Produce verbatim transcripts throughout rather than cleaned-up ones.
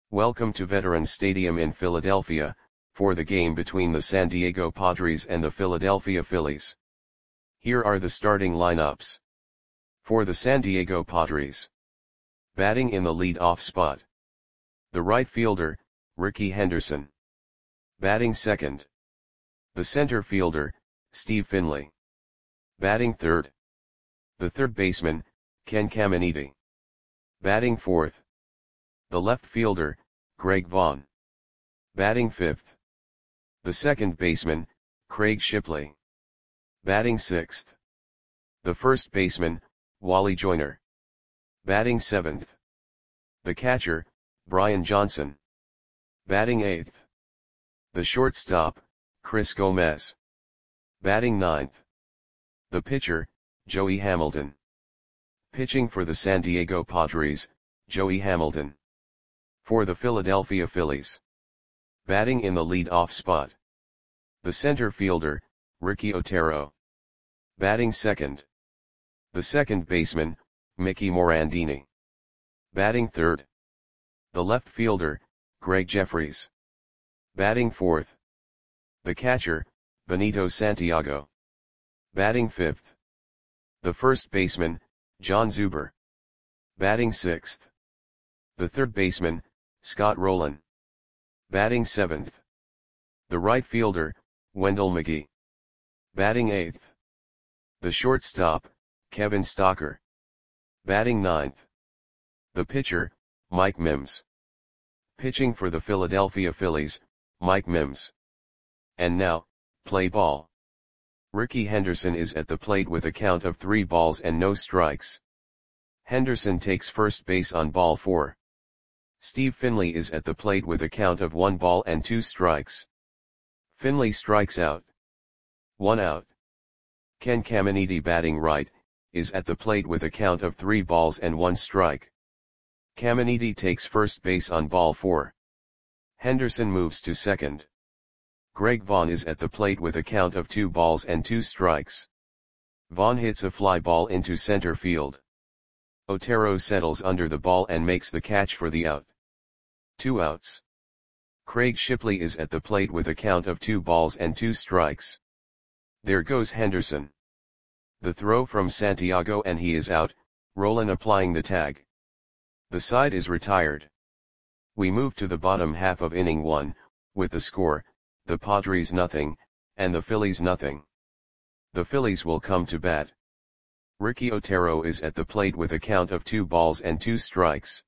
Welcome to Veterans Stadium in Philadelphia, for the game between the San Diego Padres and the Philadelphia Phillies. Here are the starting lineups. For the San Diego Padres. Batting in the lead-off spot. The right fielder, Rickey Henderson. Batting second. The center fielder, Steve Finley. Batting third. The third baseman, Ken Caminiti. Batting fourth. The left fielder, Greg Vaughn. Batting fifth. The second baseman, Craig Shipley. Batting sixth. The first baseman, Wally Joyner. Batting seventh. The catcher, Brian Johnson. Batting eighth. The shortstop, Chris Gomez. Batting ninth. The pitcher, Joey Hamilton. Pitching for the San Diego Padres, Joey Hamilton. For the Philadelphia Phillies. Batting in the lead-off spot. The center fielder, Ricky Otero. Batting second. The second baseman, Mickey Morandini. Batting third. The left fielder, Greg Jeffries. Batting fourth. The catcher, Benito Santiago. Batting fifth. The first baseman, John Zuber. Batting sixth. The third baseman, Scott Rowland. Batting seventh. The right fielder, Wendell McGee. Batting eighth. The shortstop, Kevin Stocker. Batting ninth. The pitcher, Mike Mims. Pitching for the Philadelphia Phillies, Mike Mims. And now, play ball. Rickey Henderson is at the plate with a count of three balls and no strikes. Henderson takes first base on ball four. Steve Finley is at the plate with a count of one ball and two strikes. Finley strikes out. One out. Ken Caminiti, batting right, is at the plate with a count of three balls and one strike. Caminiti takes first base on ball four. Henderson moves to second. Greg Vaughn is at the plate with a count of two balls and two strikes. Vaughn hits a fly ball into center field. Otero settles under the ball and makes the catch for the out. Two outs. Craig Shipley is at the plate with a count of two balls and two strikes. There goes Henderson. The throw from Santiago and he is out, Rowland applying the tag. The side is retired. We move to the bottom half of inning one, with the score, the Padres nothing, and the Phillies nothing. The Phillies will come to bat. Ricky Otero is at the plate with a count of two balls and two strikes.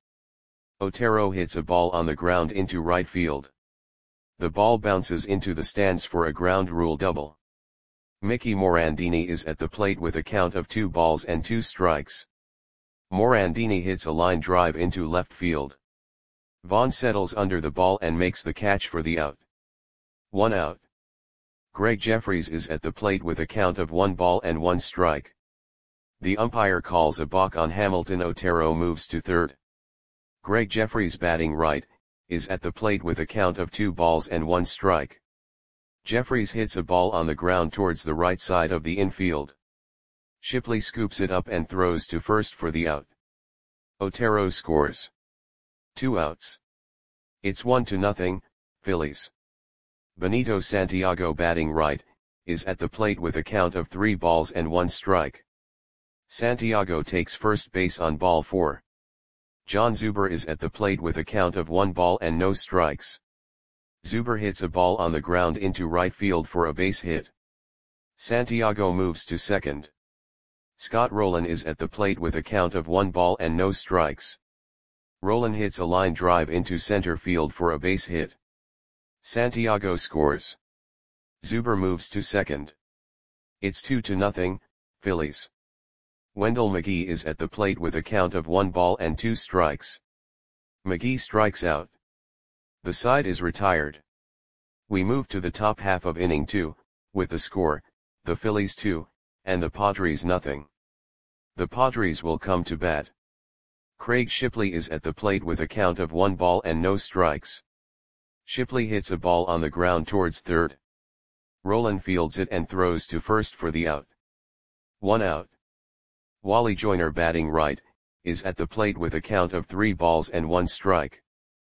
Otero hits a ball on the ground into right field. The ball bounces into the stands for a ground rule double. Mickey Morandini is at the plate with a count of two balls and two strikes. Morandini hits a line drive into left field. Vaughn settles under the ball and makes the catch for the out. One out. Greg Jeffries is at the plate with a count of one ball and one strike. The umpire calls a balk on Hamilton. Otero moves to third. Greg Jeffries, batting right, is at the plate with a count of two balls and one strike. Jeffries hits a ball on the ground towards the right side of the infield. Shipley scoops it up and throws to first for the out. Otero scores. Two outs. It's one to nothing, Phillies. Benito Santiago, batting right, is at the plate with a count of three balls and one strike. Santiago takes first base on ball four. John Zuber is at the plate with a count of one ball and no strikes. Zuber hits a ball on the ground into right field for a base hit. Santiago moves to second. Scott Rowland is at the plate with a count of one ball and no strikes. Rowland hits a line drive into center field for a base hit. Santiago scores. Zuber moves to second. It's two to nothing, Phillies. Wendell McGee is at the plate with a count of one ball and two strikes. McGee strikes out. The side is retired. We move to the top half of inning two, with the score, the Phillies two, and the Padres nothing. The Padres will come to bat. Craig Shipley is at the plate with a count of one ball and no strikes. Shipley hits a ball on the ground towards third. Rowland fields it and throws to first for the out. One out. Wally Joyner, batting right, is at the plate with a count of three balls and one strike.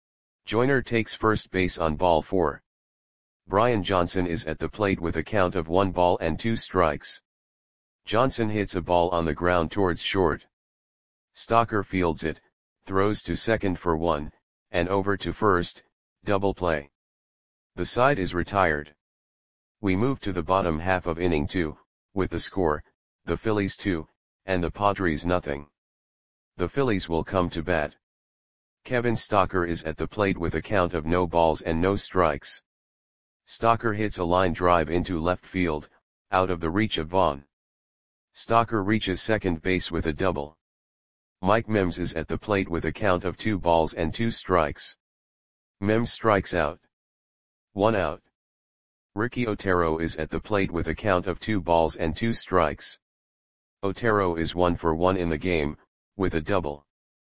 Joyner takes first base on ball four. Brian Johnson is at the plate with a count of one ball and two strikes. Johnson hits a ball on the ground towards short. Stocker fields it, throws to second for one, and over to first, double play. The side is retired. We move to the bottom half of inning two, with the score, the Phillies two, and the Padres nothing. The Phillies will come to bat. Kevin Stocker is at the plate with a count of no balls and no strikes. Stocker hits a line drive into left field, out of the reach of Vaughn. Stocker reaches second base with a double. Mike Mims is at the plate with a count of two balls and two strikes. Mims strikes out. One out. Ricky Otero is at the plate with a count of two balls and two strikes. Otero is one for one in the game, with a double.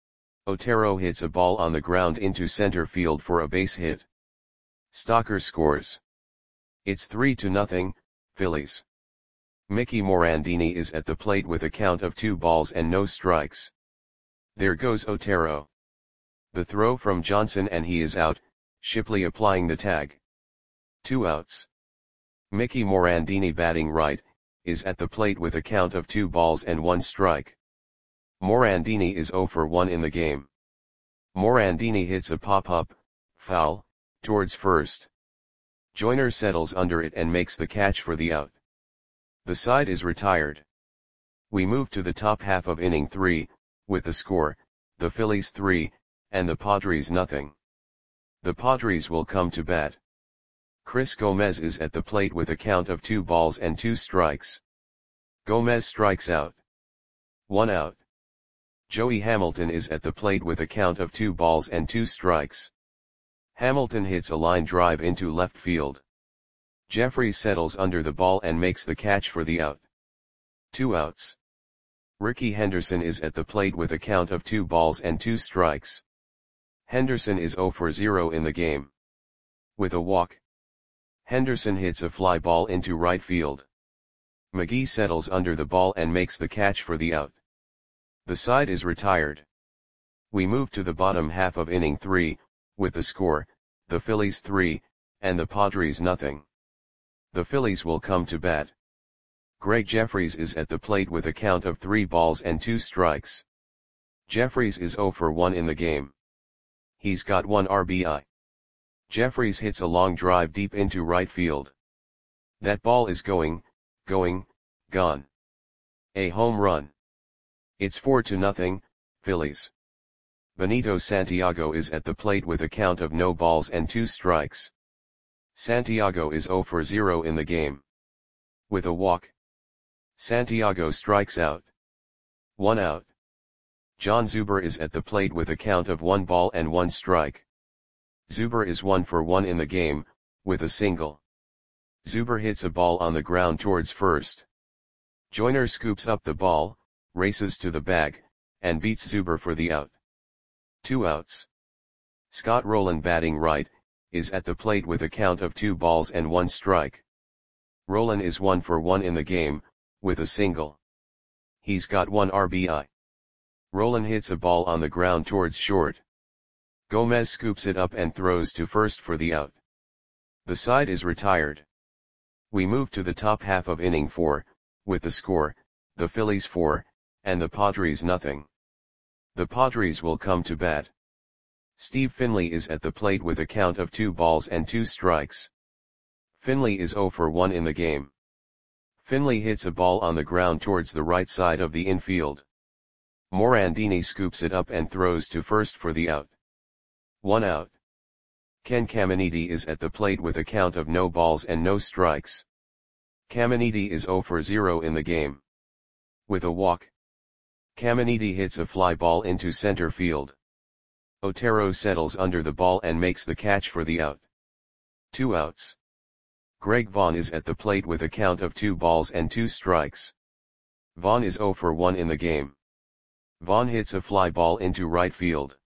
Otero hits a ball on the ground into center field for a base hit. Stocker scores. It's three to nothing, Phillies. Mickey Morandini is at the plate with a count of two balls and no strikes. There goes Otero. The throw from Johnson and he is out, Shipley applying the tag. Two outs. Mickey Morandini batting right, is at the plate with a count of two balls and one strike. Morandini is zero for one in the game. Morandini hits a pop-up, foul, towards first. Joyner settles under it and makes the catch for the out. The side is retired. We move to the top half of inning three, with the score, the Phillies three, and the Padres nothing. The Padres will come to bat. Chris Gomez is at the plate with a count of two balls and two strikes. Gomez strikes out. One out. Joey Hamilton is at the plate with a count of two balls and two strikes. Hamilton hits a line drive into left field. Jeffries settles under the ball and makes the catch for the out. Two outs. Ricky Henderson is at the plate with a count of two balls and two strikes. Henderson is zero for zero in the game. With a walk. Henderson hits a fly ball into right field. McGee settles under the ball and makes the catch for the out. The side is retired. We move to the bottom half of inning three, with the score, the Phillies three, and the Padres nothing. The Phillies will come to bat. Greg Jeffries is at the plate with a count of three balls and two strikes. Jeffries is zero for one in the game. He's got one R B I. Jeffries hits a long drive deep into right field. That ball is going, going, gone. A home run. It's four to nothing, Phillies. Benito Santiago is at the plate with a count of no balls and two strikes. Santiago is zero for zero in the game. With a walk. Santiago strikes out. One out. John Zuber is at the plate with a count of one ball and one strike. Zuber is one for one in the game, with a single. Zuber hits a ball on the ground towards first. Joyner scoops up the ball, races to the bag, and beats Zuber for the out. Two outs. Scott Rowland batting right, is at the plate with a count of two balls and one strike. Rowland is one for one in the game, with a single. He's got one R B I. Rowland hits a ball on the ground towards short. Gomez scoops it up and throws to first for the out. The side is retired. We move to the top half of inning four, with the score, the Phillies four, and the Padres nothing. The Padres will come to bat. Steve Finley is at the plate with a count of two balls and two strikes. Finley is zero for one in the game. Finley hits a ball on the ground towards the right side of the infield. Morandini scoops it up and throws to first for the out. One out. Ken Caminiti is at the plate with a count of no balls and no strikes. Caminiti is zero for zero in the game. With a walk. Caminiti hits a fly ball into center field. Otero settles under the ball and makes the catch for the out. Two outs. Greg Vaughn is at the plate with a count of two balls and two strikes. Vaughn is zero for one in the game. Vaughn hits a fly ball into right field.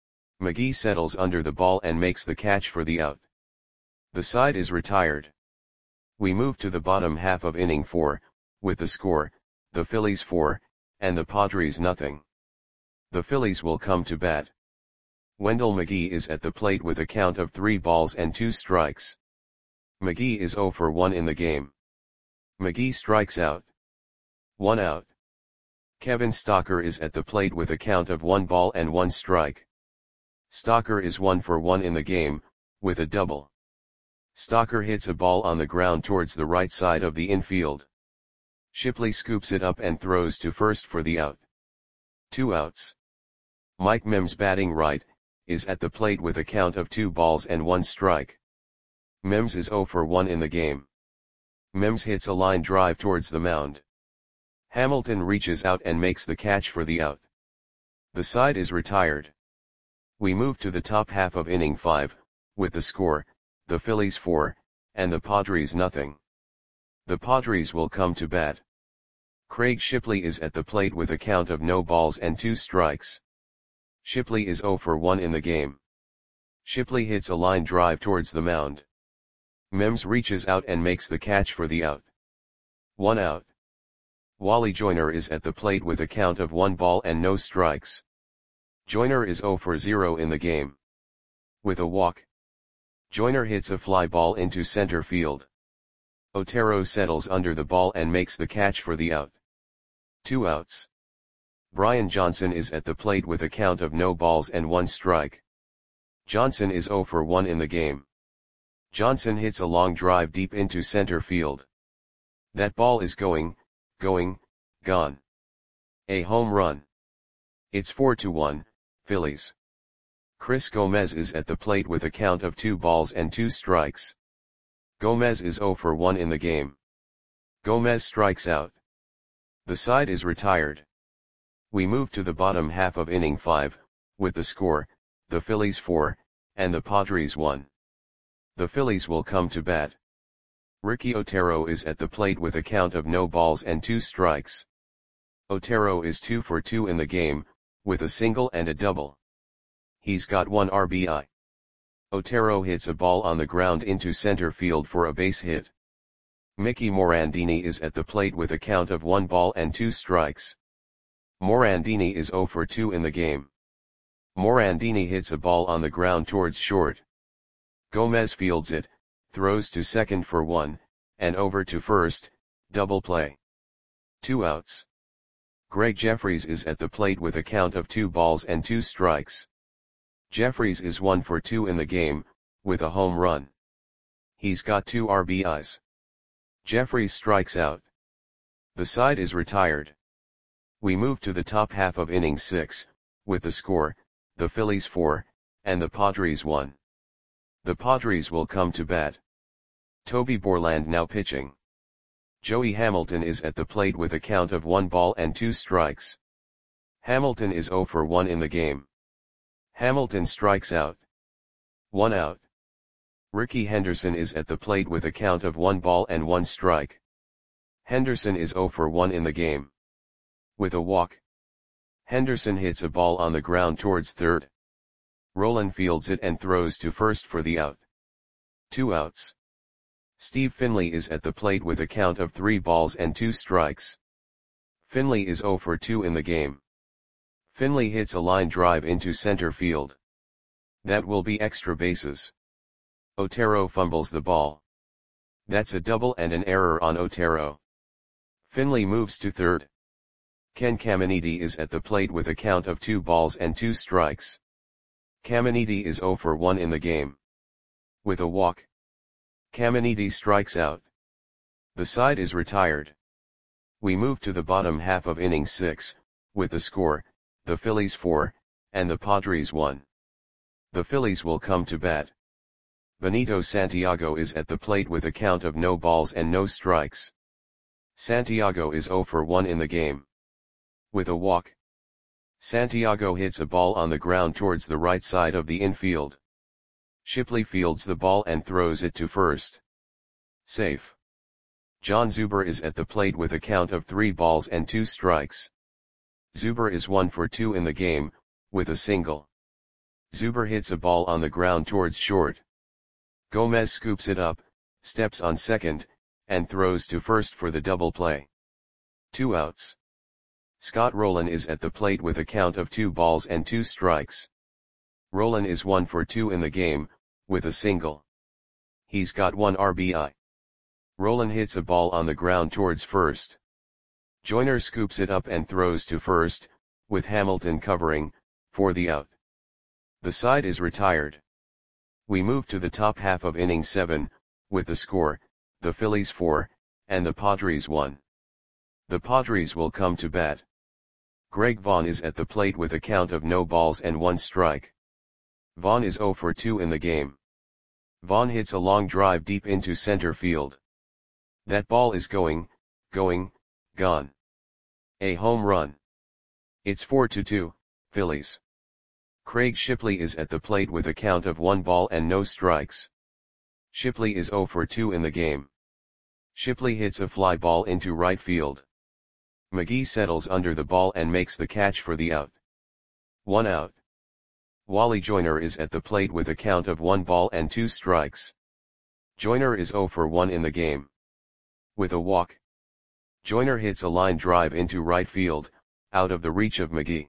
McGee settles under the ball and makes the catch for the out. The side is retired. We move to the bottom half of inning four, with the score, the Phillies four, and the Padres nothing. The Phillies will come to bat. Wendell McGee is at the plate with a count of three balls and two strikes. McGee is zero for one in the game. McGee strikes out. One out. Kevin Stocker is at the plate with a count of one ball and one strike. Stocker is one for one in the game, with a double. Stocker hits a ball on the ground towards the right side of the infield. Shipley scoops it up and throws to first for the out. Two outs. Mike Mims, batting right, is at the plate with a count of two balls and one strike. Mims is zero for one in the game. Mims hits a line drive towards the mound. Hamilton reaches out and makes the catch for the out. The side is retired. We move to the top half of inning five, with the score, the Phillies four, and the Padres nothing. The Padres will come to bat. Craig Shipley is at the plate with a count of no balls and two strikes. Shipley is zero for one in the game. Shipley hits a line drive towards the mound. Mims reaches out and makes the catch for the out. One out. Wally Joyner is at the plate with a count of one ball and no strikes. Joyner is zero for zero in the game. With a walk, Joyner hits a fly ball into center field. Otero settles under the ball and makes the catch for the out. Two outs. Brian Johnson is at the plate with a count of no balls and one strike. Johnson is zero for one in the game. Johnson hits a long drive deep into center field. That ball is going, going, gone. A home run. It's four to one, Phillies. Chris Gomez is at the plate with a count of two balls and two strikes. Gomez is zero for one in the game. Gomez strikes out. The side is retired. We move to the bottom half of inning five, with the score, the Phillies four, and the Padres one. The Phillies will come to bat. Ricky Otero is at the plate with a count of no balls and two strikes. Otero is two for two in the game, with a single and a double. He's got one R B I. Otero hits a ball on the ground into center field for a base hit. Mickey Morandini is at the plate with a count of one ball and two strikes. Morandini is zero for two in the game. Morandini hits a ball on the ground towards short. Gomez fields it, throws to second for one, and over to first, double play. Two outs. Greg Jeffries is at the plate with a count of two balls and two strikes. Jeffries is one for two in the game, with a home run. He's got two R B Is. Jeffries strikes out. The side is retired. We move to the top half of inning six, with the score, the Phillies four, and the Padres one. The Padres will come to bat. Toby Borland now pitching. Joey Hamilton is at the plate with a count of one ball and two strikes. Hamilton is zero for one in the game. Hamilton strikes out. One out. Ricky Henderson is at the plate with a count of one ball and one strike. Henderson is zero for one in the game. With a walk, Henderson hits a ball on the ground towards third. Rolen fields it and throws to first for the out. Two outs. Steve Finley is at the plate with a count of three balls and two strikes. Finley is zero for two in the game. Finley hits a line drive into center field. That will be extra bases. Otero fumbles the ball. That's a double and an error on Otero. Finley moves to third. Ken Caminiti is at the plate with a count of two balls and two strikes. Caminiti is zero for one in the game. With a walk, Caminiti strikes out. The side is retired. We move to the bottom half of inning six, with the score, the Phillies four, and the Padres one. The Phillies will come to bat. Benito Santiago is at the plate with a count of no balls and no strikes. Santiago is zero for one in the game. With a walk, Santiago hits a ball on the ground towards the right side of the infield. Shipley fields the ball and throws it to first. Safe. John Zuber is at the plate with a count of three balls and two strikes. Zuber is one for two in the game, with a single. Zuber hits a ball on the ground towards short. Gomez scoops it up, steps on second, and throws to first for the double play. Two outs. Scott Rolen is at the plate with a count of two balls and two strikes. Rolen is one for two in the game, with a single. He's got one R B I. Rolen hits a ball on the ground towards first. Joyner scoops it up and throws to first, with Hamilton covering, for the out. The side is retired. We move to the top half of inning seven, with the score, the Phillies four, and the Padres one. The Padres will come to bat. Greg Vaughn is at the plate with a count of no balls and one strike. Vaughn is zero for two in the game. Vaughn hits a long drive deep into center field. That ball is going, going, gone. A home run. It's four to two, Phillies. Craig Shipley is at the plate with a count of one ball and no strikes. Shipley is zero for two in the game. Shipley hits a fly ball into right field. McGee settles under the ball and makes the catch for the out. One out. Wally Joyner is at the plate with a count of one ball and two strikes. Joyner is zero for one in the game. With a walk. Joyner hits a line drive into right field, out of the reach of McGee.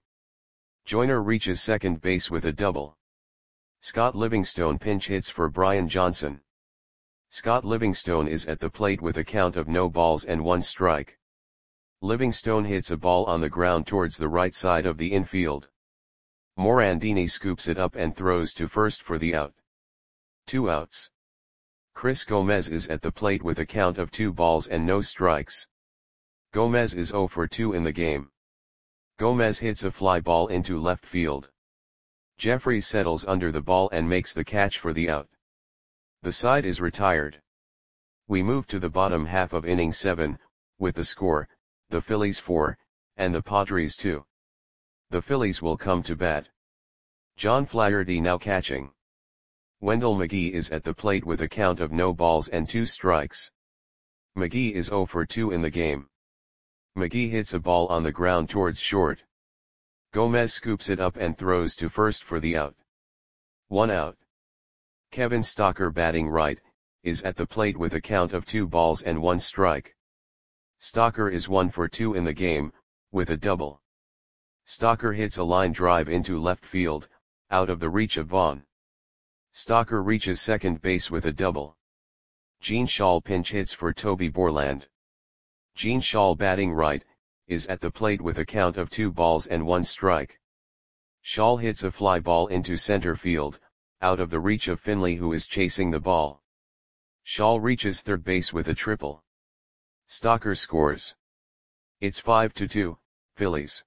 Joyner reaches second base with a double. Scott Livingstone pinch hits for Brian Johnson. Scott Livingstone is at the plate with a count of no balls and one strike. Livingstone hits a ball on the ground towards the right side of the infield. Morandini scoops it up and throws to first for the out. Two outs. Chris Gomez is at the plate with a count of two balls and no strikes. Gomez is zero for two in the game. Gomez hits a fly ball into left field. Jeffries settles under the ball and makes the catch for the out. The side is retired. We move to the bottom half of inning seven, with the score, the Phillies four, and the Padres two. The Phillies will come to bat. John Flaherty now catching. Wendell McGee is at the plate with a count of no balls and two strikes. McGee is zero for two in the game. McGee hits a ball on the ground towards short. Gomez scoops it up and throws to first for the out. One out. Kevin Stocker batting right, is at the plate with a count of two balls and one strike. Stocker is one for two in the game, with a double. Stocker hits a line drive into left field, out of the reach of Vaughn. Stocker reaches second base with a double. Gene Shaw pinch hits for Toby Borland. Gene Shaw batting right, is at the plate with a count of two balls and one strike. Shaw hits a fly ball into center field, out of the reach of Finley who is chasing the ball. Shaw reaches third base with a triple. Stocker scores. It's five to two, Phillies.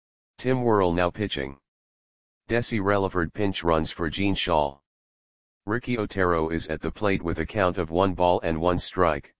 Tim Worrell now pitching. Desi Relaford pinch runs for Gene Shaw. Ricky Otero is at the plate with a count of one ball and one strike.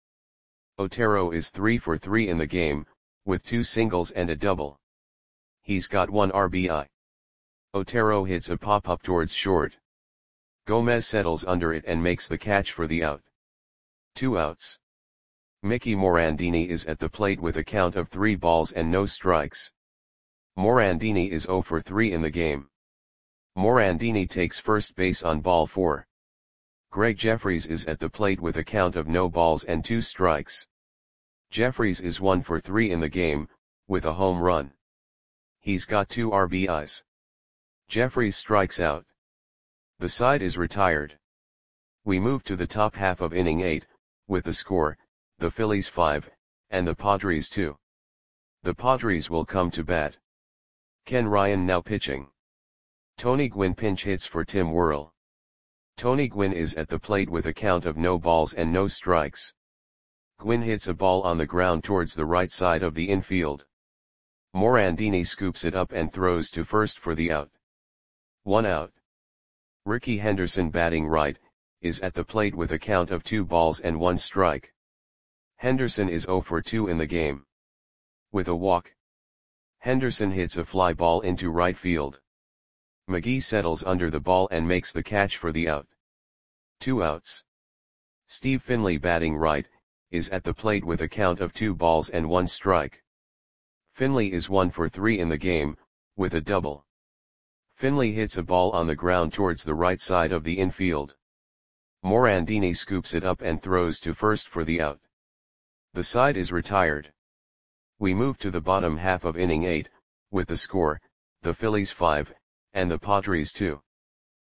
Otero is three for three in the game, with two singles and a double. He's got one R B I. Otero hits a pop-up towards short. Gomez settles under it and makes the catch for the out. Two outs. Mickey Morandini is at the plate with a count of three balls and no strikes. Morandini is zero for three in the game. Morandini takes first base on ball four. Greg Jeffries is at the plate with a count of no balls and two strikes. Jeffries is one for three in the game, with a home run. He's got two R B Is. Jeffries strikes out. The side is retired. We move to the top half of inning eight, with the score, the Phillies five, and the Padres two. The Padres will come to bat. Ken Ryan now pitching. Tony Gwynn pinch hits for Tim Worrell. Tony Gwynn is at the plate with a count of no balls and no strikes. Gwynn hits a ball on the ground towards the right side of the infield. Morandini scoops it up and throws to first for the out. One out. Ricky Henderson batting right, is at the plate with a count of two balls and one strike. Henderson is zero for two in the game. With a walk. Henderson hits a fly ball into right field. McGee settles under the ball and makes the catch for the out. Two outs. Steve Finley batting right, is at the plate with a count of two balls and one strike. Finley is one for three in the game, with a double. Finley hits a ball on the ground towards the right side of the infield. Morandini scoops it up and throws to first for the out. The side is retired. We move to the bottom half of inning eight, with the score, the Phillies five, and the Padres two.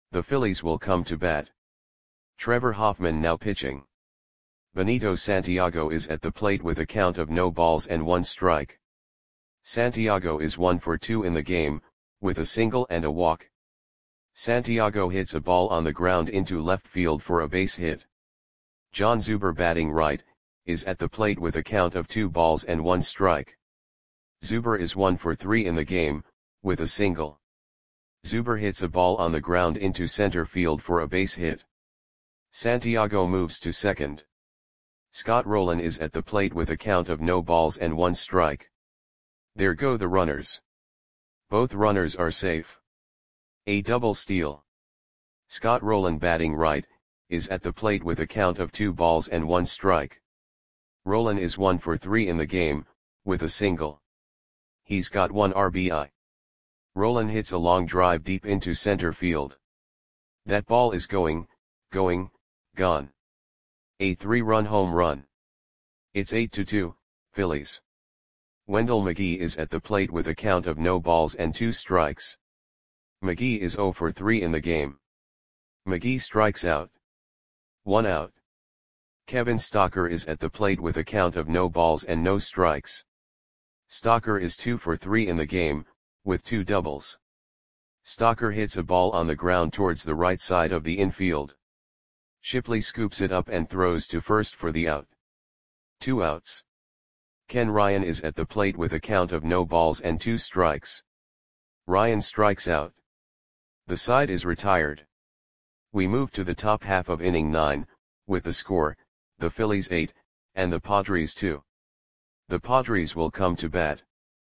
The Phillies will come to bat. Trevor Hoffman now pitching. Benito Santiago is at the plate with a count of no balls and one strike. Santiago is one for two in the game, with a single and a walk. Santiago hits a ball on the ground into left field for a base hit. John Zuber batting right, is at the plate with a count of two balls and one strike. Zuber is one for three in the game, with a single. Zuber hits a ball on the ground into center field for a base hit. Santiago moves to second. Scott Rolen is at the plate with a count of no balls and one strike. There go the runners. Both runners are safe. A double steal. Scott Rolen batting right, is at the plate with a count of two balls and one strike. Rolen is one for three in the game, with a single. He's got one R B I. Rolen hits a long drive deep into center field. That ball is going, going, gone. A three-run home run. It's eight to two, Phillies. Wendell McGee is at the plate with a count of no balls and two strikes. McGee is zero for three in the game. McGee strikes out. One out. Kevin Stocker is at the plate with a count of no balls and no strikes. Stocker is two for three in the game, with two doubles. Stocker hits a ball on the ground towards the right side of the infield. Shipley scoops it up and throws to first for the out. Two outs. Ken Ryan is at the plate with a count of no balls and two strikes. Ryan strikes out. The side is retired. We move to the top half of inning nine, with the score, the Phillies eight, and the Padres two. The Padres will come to bat.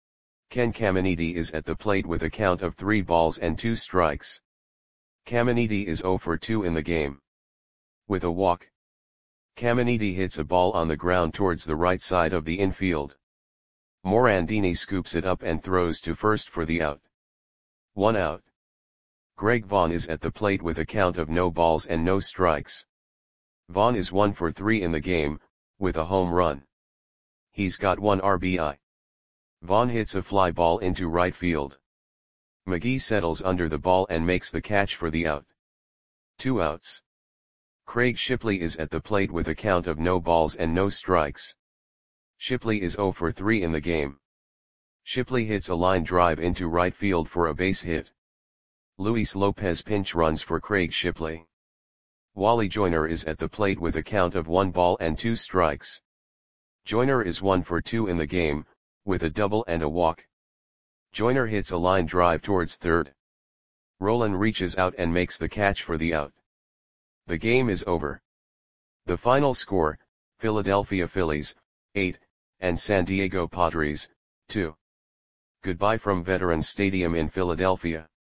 Ken Caminiti is at the plate with a count of three balls and two strikes. Caminiti is zero for two in the game. With a walk. Caminiti hits a ball on the ground towards the right side of the infield. Morandini scoops it up and throws to first for the out. One out. Greg Vaughn is at the plate with a count of no balls and no strikes. Vaughn is one for three in the game, with a home run. He's got one R B I. Vaughn hits a fly ball into right field. McGee settles under the ball and makes the catch for the out. Two outs. Craig Shipley is at the plate with a count of no balls and no strikes. Shipley is zero for three in the game. Shipley hits a line drive into right field for a base hit. Luis Lopez pinch runs for Craig Shipley. Wally Joyner is at the plate with a count of one ball and two strikes. Joyner is one for two in the game, with a double and a walk. Joyner hits a line drive towards third. Rolen reaches out and makes the catch for the out. The game is over. The final score, Philadelphia Phillies, eight, and San Diego Padres, two. Goodbye from Veterans Stadium in Philadelphia.